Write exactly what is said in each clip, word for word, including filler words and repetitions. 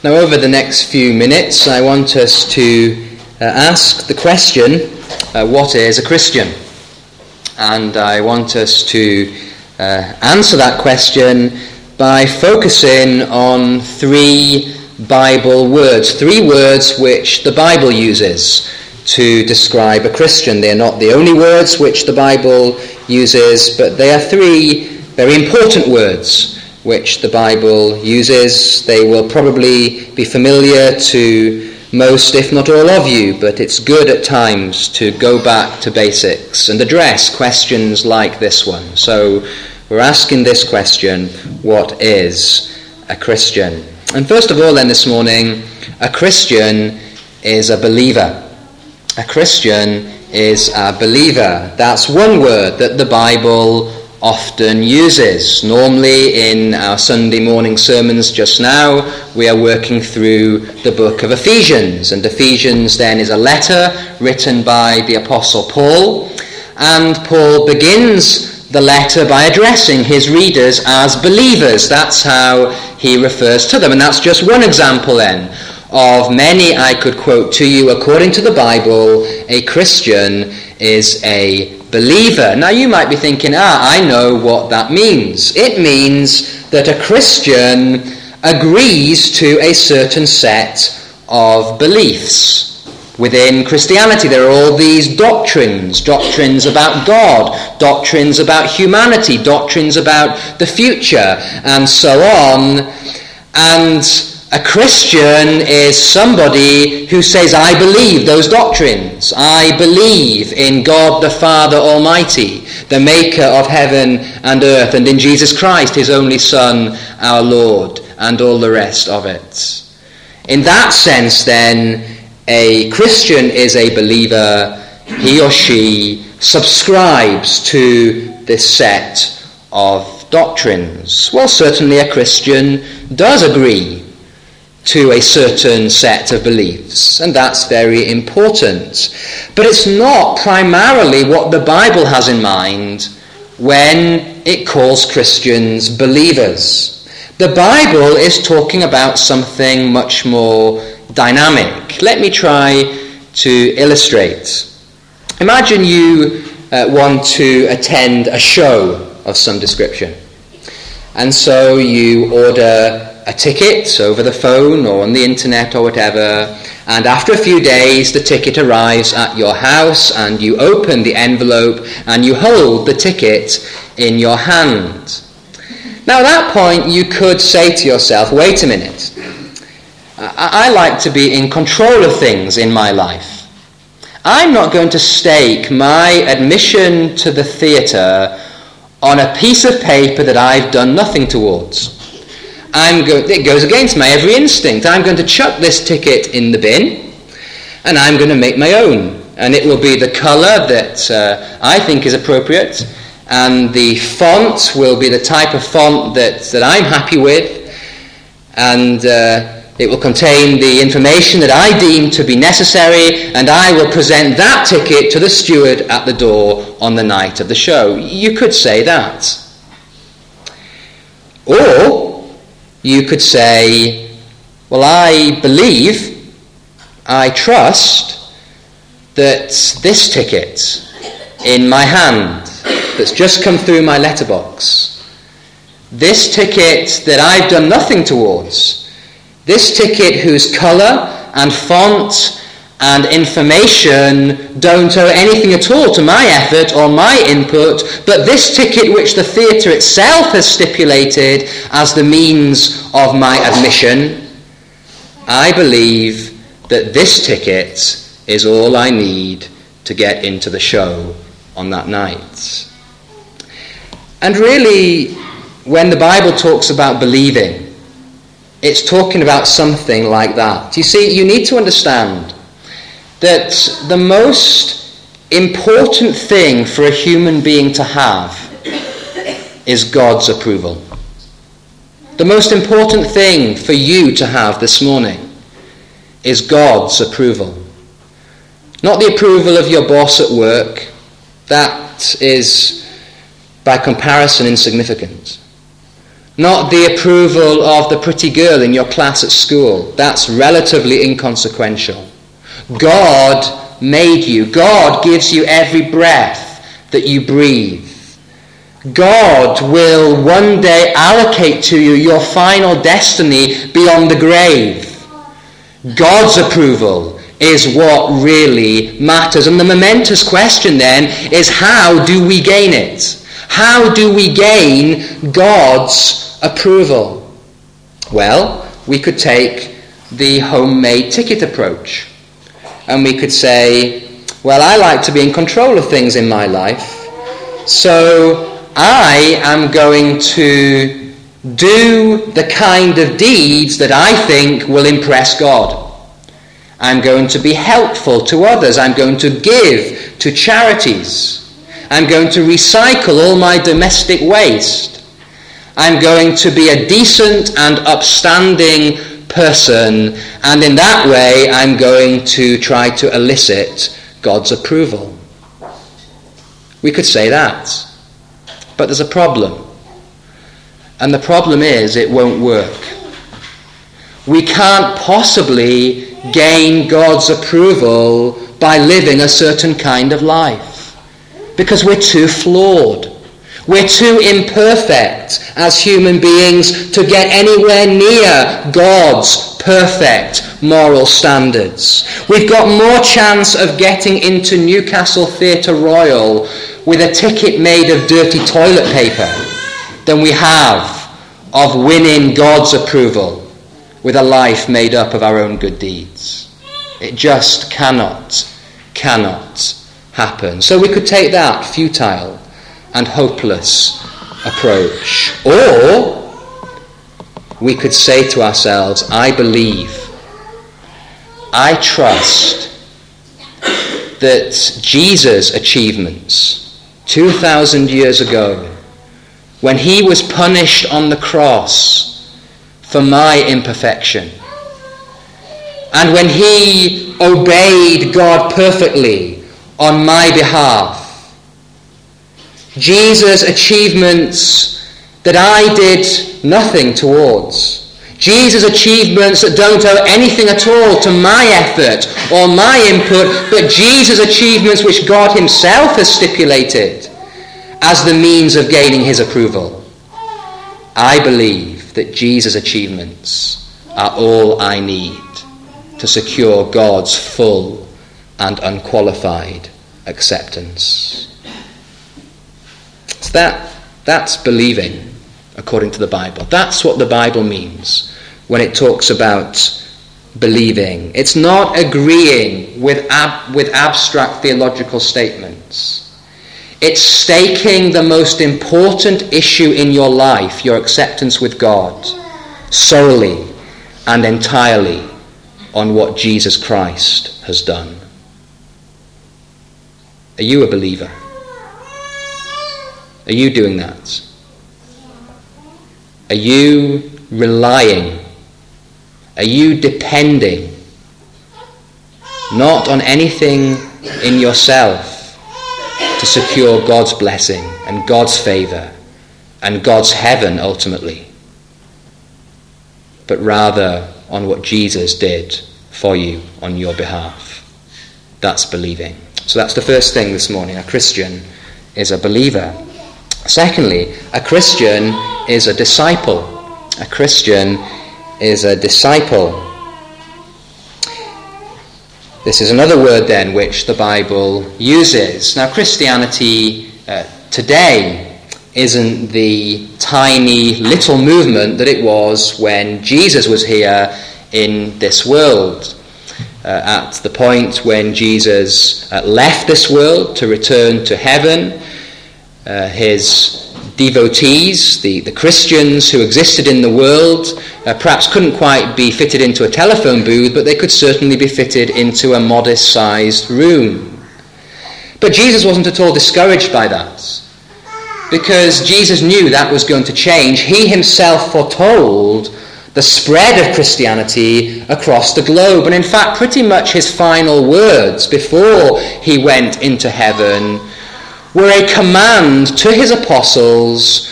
Now, over the next few minutes, I want us to uh, ask the question, uh, what is a Christian? And I want us to uh, answer that question by focusing on three Bible words, three words which the Bible uses to describe a Christian. They are not the only words which the Bible uses, but they are three very important words which the Bible uses. They will probably be familiar to most, if not all of you, but it's good at times to go back to basics and address questions like this one. So we're asking this question, what is a Christian? And first of all then this morning, a Christian is a believer. A Christian is a believer. That's one word that the Bible often uses. Normally in our Sunday morning sermons just now, we are working through the book of Ephesians. And Ephesians then is a letter written by the Apostle Paul. And Paul begins the letter by addressing his readers as believers. That's how he refers to them. And that's just one example then of many I could quote to you. According to the Bible, a Christian is a believer. Now you might be thinking, ah, I know what that means. It means that a Christian agrees to a certain set of beliefs. Within Christianity, there are all these doctrines, doctrines about God, doctrines about humanity, doctrines about the future, and so on. And a Christian is somebody who says, I believe those doctrines. I believe in God the Father Almighty, the maker of heaven and earth, and in Jesus Christ, his only Son, our Lord, and all the rest of it. In that sense, then, a Christian is a believer. He or she subscribes to this set of doctrines. Well, certainly a Christian does agree to a certain set of beliefs, and that's very important. But it's not primarily what the Bible has in mind when it calls Christians believers. The Bible is talking about something much more dynamic. Let me try to illustrate. Imagine you uh, want to attend a show of some description, and so you order a ticket over the phone or on the internet or whatever, and after a few days the ticket arrives at your house and you open the envelope and you hold the ticket in your hand. Now at that point you could say to yourself, wait a minute, I, I like to be in control of things in my life. I'm not going to stake my admission to the theatre on a piece of paper that I've done nothing towards. I'm go- it goes against my every instinct. I'm going to chuck this ticket in the bin, and I'm going to make my own. And it will be the colour that uh, I think is appropriate, and the font will be the type of font that, that I'm happy with, and uh, it will contain the information that I deem to be necessary, and I will present that ticket to the steward at the door on the night of the show. You could say that. Or you could say, well, I believe, I trust that this ticket in my hand that's just come through my letterbox, this ticket that I've done nothing towards, this ticket whose colour and font and information don't owe anything at all to my effort or my input, but this ticket which the theatre itself has stipulated as the means of my admission, I believe that this ticket is all I need to get into the show on that night. And really, when the Bible talks about believing, it's talking about something like that. You see, you need to understand that the most important thing for a human being to have is God's approval. The most important thing for you to have this morning is God's approval. Not the approval of your boss at work. That is, by comparison, insignificant. not the approval of the pretty girl in your class at school. That's relatively inconsequential. God made you. God gives you every breath that you breathe. God will one day allocate to you your final destiny beyond the grave. God's approval is what really matters. And the momentous question then is, how do we gain it? How do we gain God's approval? Well, we could take the homemade ticket approach. And we could say, well, I like to be in control of things in my life, so I am going to do the kind of deeds that I think will impress God. I'm going to be helpful to others. I'm going to give to charities. I'm going to recycle all my domestic waste. I'm going to be a decent and upstanding person, and in that way I'm going to try to elicit God's approval. We could say that, but there's a problem. And the problem is, it won't work. We can't possibly gain God's approval by living a certain kind of life, because we're too flawed. We're too imperfect as human beings to get anywhere near God's perfect moral standards. We've got more chance of getting into Newcastle Theatre Royal with a ticket made of dirty toilet paper than we have of winning God's approval with a life made up of our own good deeds. It just cannot, cannot happen. So we could take that futile and hopeless approach. Or we could say to ourselves, I believe, I trust that Jesus' achievements two thousand years ago, when he was punished on the cross for my imperfection, and when he obeyed God perfectly on my behalf, Jesus' achievements that I did nothing towards, Jesus' achievements that don't owe anything at all to my effort or my input, but Jesus' achievements which God himself has stipulated as the means of gaining his approval. I believe that Jesus' achievements are all I need to secure God's full and unqualified acceptance. So that, that's believing according to the Bible. That's what the Bible means when it talks about believing. It's not agreeing with, ab- with abstract theological statements. It's staking the most important issue in your life, your acceptance with God, solely and entirely on what Jesus Christ has done. Are you a believer? Are you doing that? Are you relying? Are you depending not on anything in yourself to secure God's blessing and God's favour and God's heaven ultimately, but rather on what Jesus did for you on your behalf? That's believing. So that's the first thing this morning. A Christian is a believer. Secondly, a Christian is a disciple. A Christian is a disciple. This is another word then which the Bible uses. Now, Christianity uh, today isn't the tiny little movement that it was when Jesus was here in this world. Uh, at the point when Jesus uh, left this world to return to heaven, uh, his devotees, the, the Christians who existed in the world, uh, perhaps couldn't quite be fitted into a telephone booth, but they could certainly be fitted into a modest-sized room. But Jesus wasn't at all discouraged by that, because Jesus knew that was going to change. He himself foretold the spread of Christianity across the globe. And in fact, pretty much his final words before he went into heaven were a command to his apostles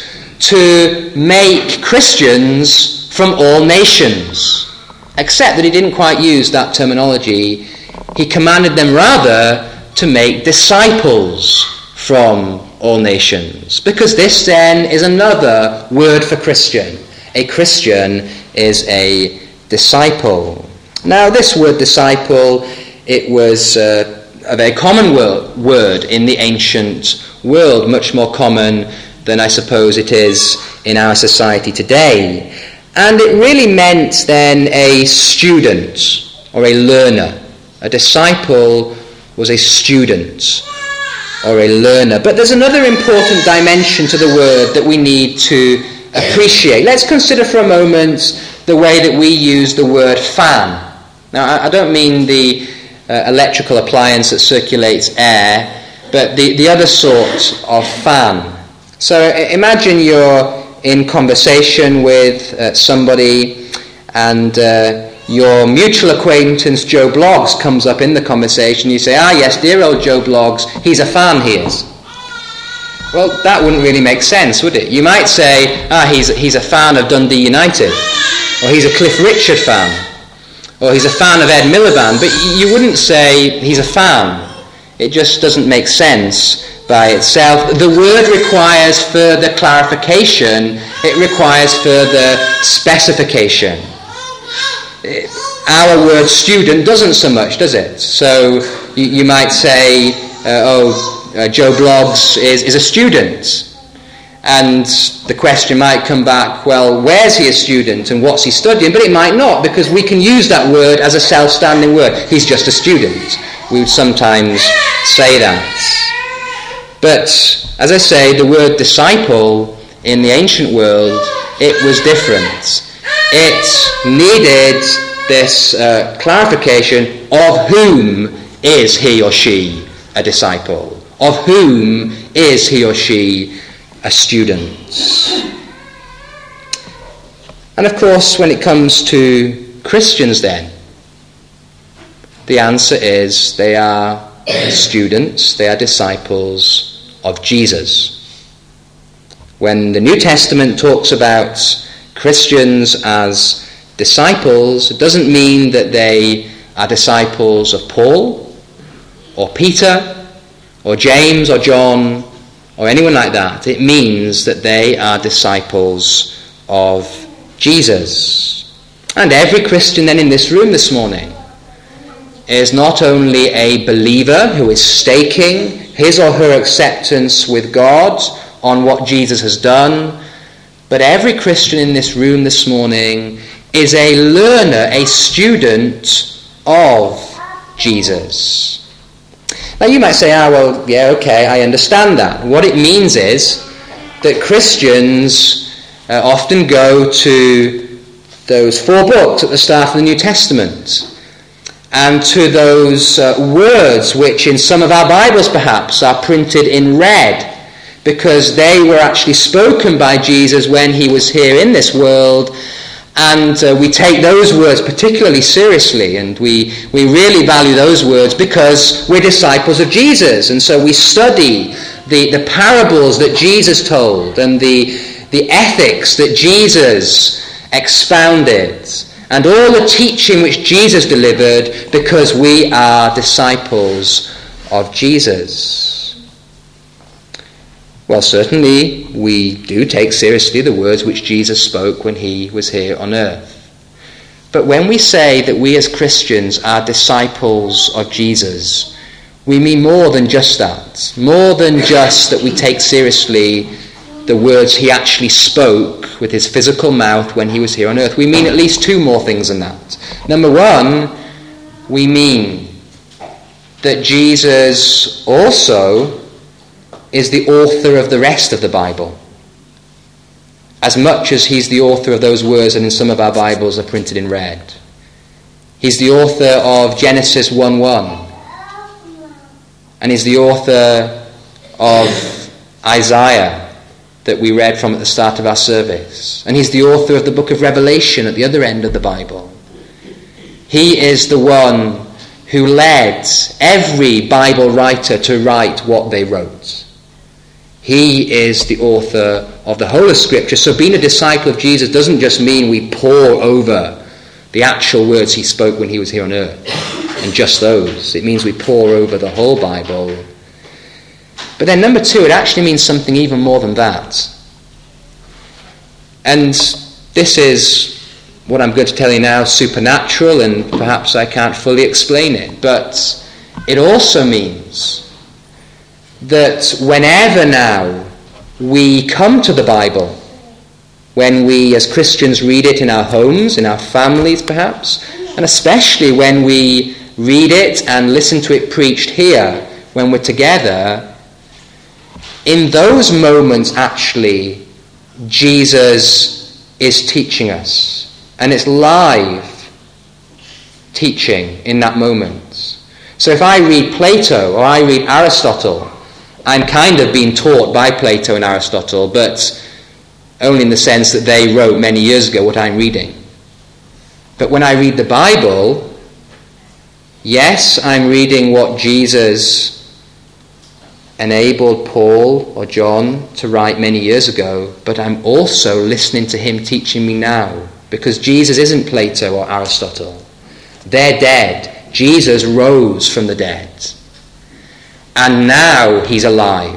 to make Christians from all nations. Except that he didn't quite use that terminology. He commanded them rather to make disciples from all nations. Because this then is another word for Christian. A Christian is a disciple. Now this word disciple, it was uh, a very common word, word in the ancient world, much more common than I suppose it is in our society today. And it really meant then a student or a learner. A disciple was a student or a learner. But there's another important dimension to the word that we need to appreciate. Let's consider for a moment the way that we use the word fan. Now, I don't mean the uh, electrical appliance that circulates air, but the, the other sort of fan. So imagine you're in conversation with uh, somebody, and uh, your mutual acquaintance Joe Bloggs comes up in the conversation. You say, ah yes, dear old Joe Bloggs, he's a fan, he is. Well, that wouldn't really make sense, would it? You might say, ah, he's, he's a fan of Dundee United, or he's a Cliff Richard fan, or he's a fan of Ed Miliband, but you wouldn't say he's a fan. It just doesn't make sense by itself. The word requires further clarification. It requires further specification. Our word student doesn't so much, does it? So you, you might say, uh, oh, uh, Joe Bloggs is, is a student. And the question might come back, well, where's he a student and what's he studying? But it might not, because we can use that word as a self-standing word. He's just a student. We would sometimes say that. But, as I say, the word disciple in the ancient world, it was different. It needed this uh, clarification of whom is he or she a disciple? Of whom is he or she a student? And of course, when it comes to Christians then, the answer is they are students, they are disciples of Jesus. When the New Testament talks about Christians as disciples, it doesn't mean that they are disciples of Paul or Peter or James or John or anyone like that. It means that they are disciples of Jesus. And every Christian then in this room this morning is not only a believer who is staking his or her acceptance with God on what Jesus has done, but every Christian in this room this morning is a learner, a student of Jesus. Now you might say, ah, well, yeah, okay, I understand that. What it means is that Christians uh, often go to those four books at the start of the New Testament, and to those uh, words which in some of our Bibles perhaps are printed in red, because they were actually spoken by Jesus when he was here in this world, and uh, we take those words particularly seriously, and we, we really value those words because we're disciples of Jesus, and so we study the, the parables that Jesus told and the, the ethics that Jesus expounded, and all the teaching which Jesus delivered, because we are disciples of Jesus. Well, certainly we do take seriously the words which Jesus spoke when he was here on earth. But when we say that we as Christians are disciples of Jesus, we mean more than just that. More than just that we take seriously the words he actually spoke with his physical mouth when he was here on earth. We mean at least two more things than that. Number one, we mean that Jesus also is the author of the rest of the Bible, as much as he's the author of those words that in some of our Bibles are printed in red. He's the author of Genesis one one, and he's the author of Isaiah that we read from at the start of our service. And he's the author of the book of Revelation at the other end of the Bible. He is the one who led every Bible writer to write what they wrote. He is the author of the whole of Scripture. So being a disciple of Jesus doesn't just mean we pore over the actual words he spoke when he was here on earth, and just those. It means we pore over the whole Bible. But then number two, it actually means something even more than that. And this is what I'm going to tell you now, supernatural, and perhaps I can't fully explain it, but it also means that whenever now we come to the Bible, when we as Christians read it in our homes, in our families perhaps, and especially when we read it and listen to it preached here when we're together, in those moments actually Jesus is teaching us. And it's live teaching in that moment. So if I read Plato or I read Aristotle, I'm kind of being taught by Plato and Aristotle, but only in the sense that they wrote many years ago what I'm reading. But when I read the Bible, yes, I'm reading what Jesus enabled Paul or John to write many years ago, but I'm also listening to him teaching me now. Because Jesus isn't Plato or Aristotle. They're dead. Jesus rose from the dead. And now he's alive.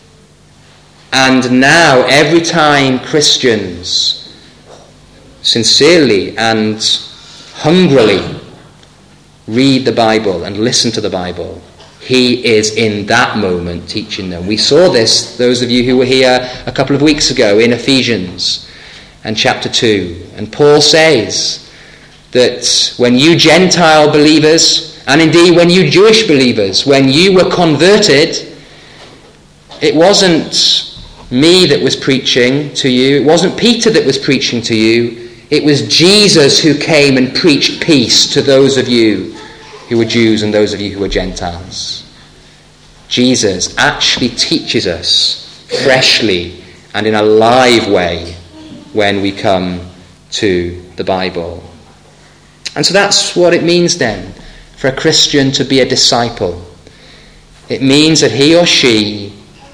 And now every time Christians sincerely and hungrily read the Bible and listen to the Bible, he is in that moment teaching them. We saw this, those of you who were here a couple of weeks ago, in Ephesians and chapter two. And Paul says that when you Gentile believers, and indeed when you Jewish believers, when you were converted, it wasn't me that was preaching to you, it wasn't Peter that was preaching to you, it was Jesus who came and preached peace to those of you who were Jews and those of you who were Gentiles. Jesus actually teaches us freshly and in a live way when we come to the Bible. And so that's what it means then for a Christian to be a disciple. It means that he or she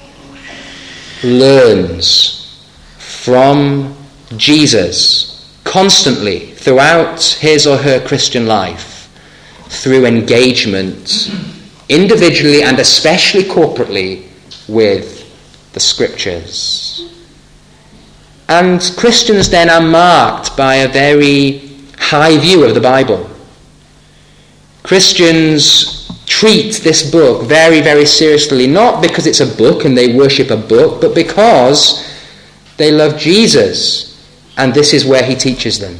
learns from Jesus constantly throughout his or her Christian life through engagement individually and especially corporately with the Scriptures. And Christians then are marked by a very high view of the Bible. Christians treat this book very, very seriously, not because it's a book and they worship a book, but because they love Jesus, and this is where he teaches them.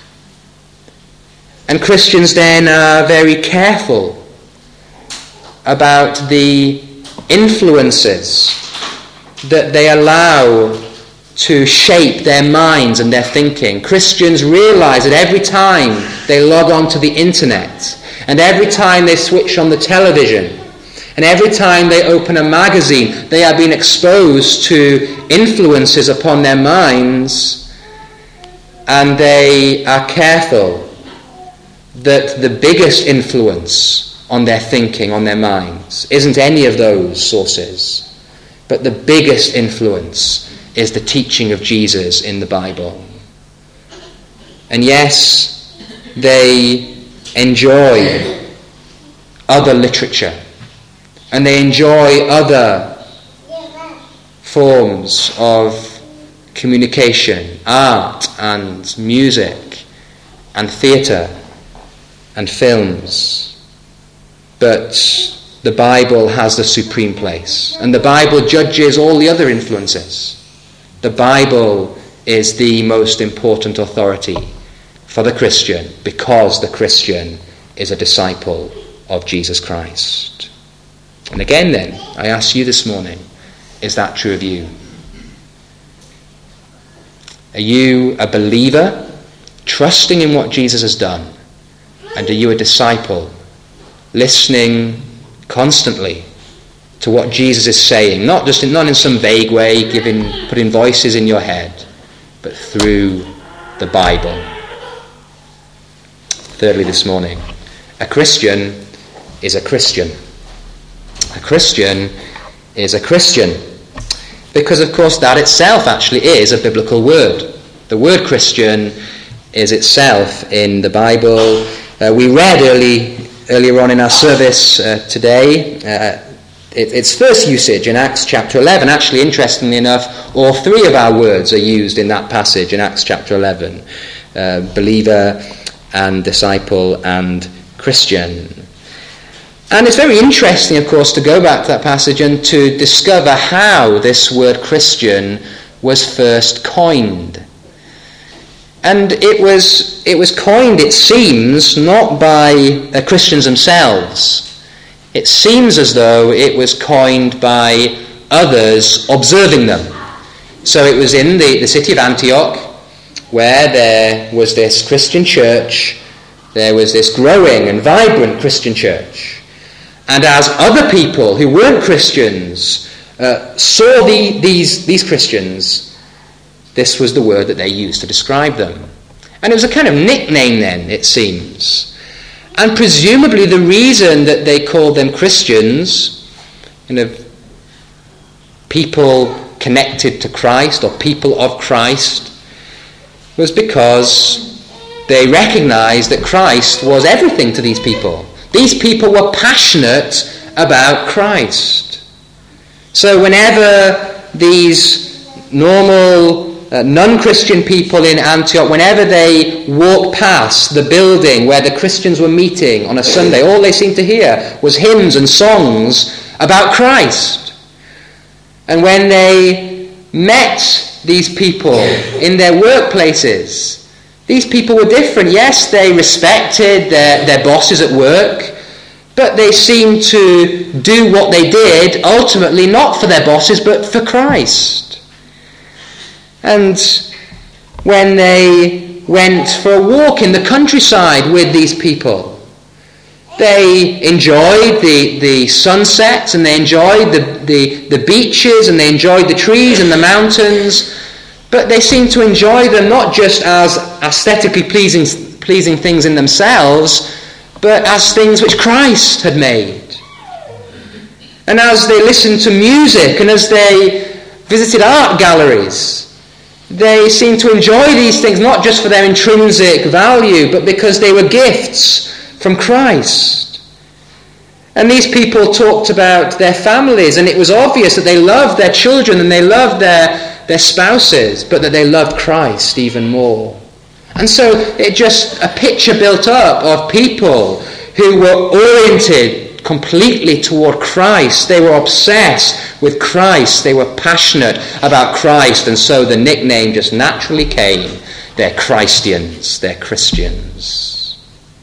And Christians then are very careful about the influences that they allow to shape their minds and their thinking. Christians realize that every time they log on to the internet, and every time they switch on the television, and every time they open a magazine, they are being exposed to influences upon their minds, and they are careful that the biggest influence on their thinking, on their minds, isn't any of those sources, but the biggest influence is the teaching of Jesus in the Bible. And yes, they enjoy other literature, and they enjoy other forms of communication, art and music and theatre and films. But the Bible has the supreme place, and the Bible judges all the other influences. The Bible is the most important authority for the Christian because the Christian is a disciple of Jesus Christ. And again then, I ask you this morning, is that true of you? Are you a believer, trusting in what Jesus has done? And are you a disciple, listening constantly to what Jesus is saying, not just in, not in some vague way, giving, putting voices in your head, but through the Bible? Thirdly this morning, a Christian is a Christian. A Christian is a Christian. Because, of course, that itself actually is a biblical word. The word Christian is itself in the Bible. Uh, we read early, earlier on in our service uh, today uh, it, its first usage in Acts chapter eleven. Actually, interestingly enough, all three of our words are used in that passage in Acts chapter eleven. Uh, believer and disciple and Christian. And it's very interesting, of course, to go back to that passage and to discover how this word Christian was first coined. And it was it was coined, it seems, not by uh, Christians themselves. It seems as though it was coined by others observing them. So it was in the, the city of Antioch, where there was this Christian church, there was this growing and vibrant Christian church. And as other people who weren't Christians uh, saw the, these, these Christians, this was the word that they used to describe them. And it was a kind of nickname then, it seems. And presumably the reason that they called them Christians, you know, people connected to Christ or people of Christ, was because they recognized that Christ was everything to these people. These people were passionate about Christ. So whenever these normal uh, non-Christian people in Antioch, whenever they walked past the building where the Christians were meeting on a Sunday, all they seemed to hear was hymns and songs about Christ. And when they met these people in their workplaces, these people were different. Yes, they respected their, their bosses at work, but they seemed to do what they did ultimately not for their bosses but for Christ. And when they went for a walk in the countryside with these people, they enjoyed the, the sunsets and they enjoyed the, the, the beaches and they enjoyed the trees and the mountains, but they seemed to enjoy them not just as aesthetically pleasing, pleasing things in themselves, but as things which Christ had made. And as they listened to music and as they visited art galleries, they seemed to enjoy these things not just for their intrinsic value, but because they were gifts from Christ. And these people talked about their families, and it was obvious that they loved their children and they loved their, their spouses, but that they loved Christ even more. And so it just, a picture built up of people who were oriented completely toward Christ. They were obsessed with Christ. They were passionate about Christ, and so the nickname just naturally came. They're Christians, they're Christians.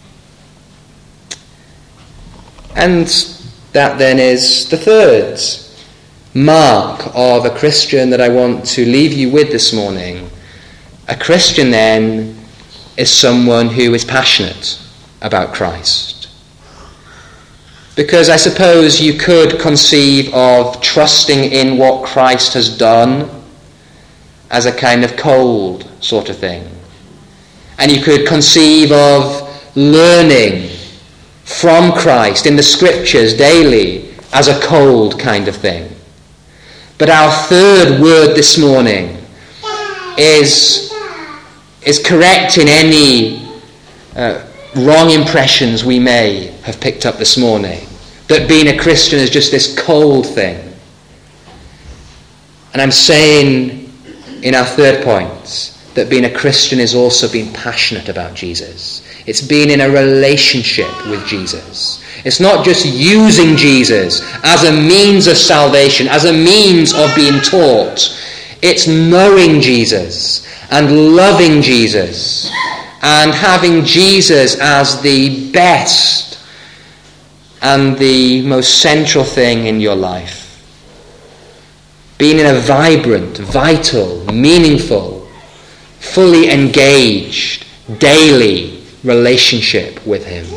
And that then is the third mark of a Christian that I want to leave you with this morning. A Christian then is someone who is passionate about Christ. Because I suppose you could conceive of trusting in what Christ has done as a kind of cold sort of thing. And you could conceive of learning from Christ in the Scriptures daily as a cold kind of thing. But our third word this morning is, is correcting any uh, wrong impressions we may have picked up this morning, that being a Christian is just this cold thing. And I'm saying in our third point that being a Christian is also being passionate about Jesus. It's being in a relationship with Jesus. It's not just using Jesus as a means of salvation, as a means of being taught. It's knowing Jesus and loving Jesus and having Jesus as the best and the most central thing in your life. Being in a vibrant, vital, meaningful, fully engaged, daily relationship with him.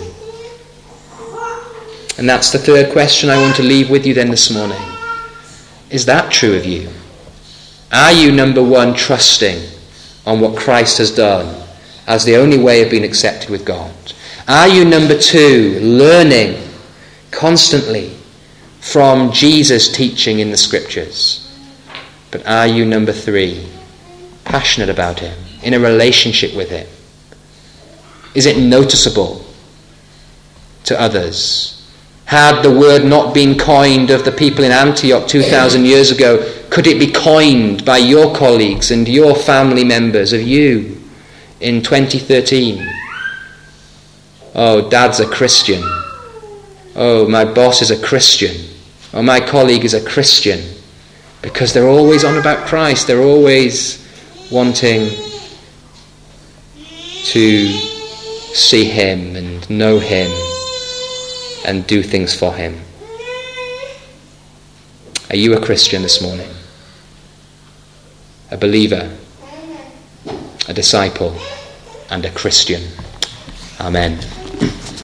And that's the third question I want to leave with you then this morning. Is that true of you? Are you, number one, trusting on what Christ has done as the only way of being accepted with God? Are you, number two, learning constantly from Jesus' teaching in the Scriptures? But are you, number three, passionate about him, in a relationship with him? Is it noticeable to others? Had the word not been coined of the people in Antioch two thousand years ago, could it be coined by your colleagues and your family members of you in twenty thirteen? Oh, Dad's a Christian. Oh, my boss is a Christian. Oh, my colleague is a Christian. Because they're always on about Christ. They're always wanting to see him and know him and do things for him. Are you a Christian this morning? A believer, a disciple, and a Christian? Amen.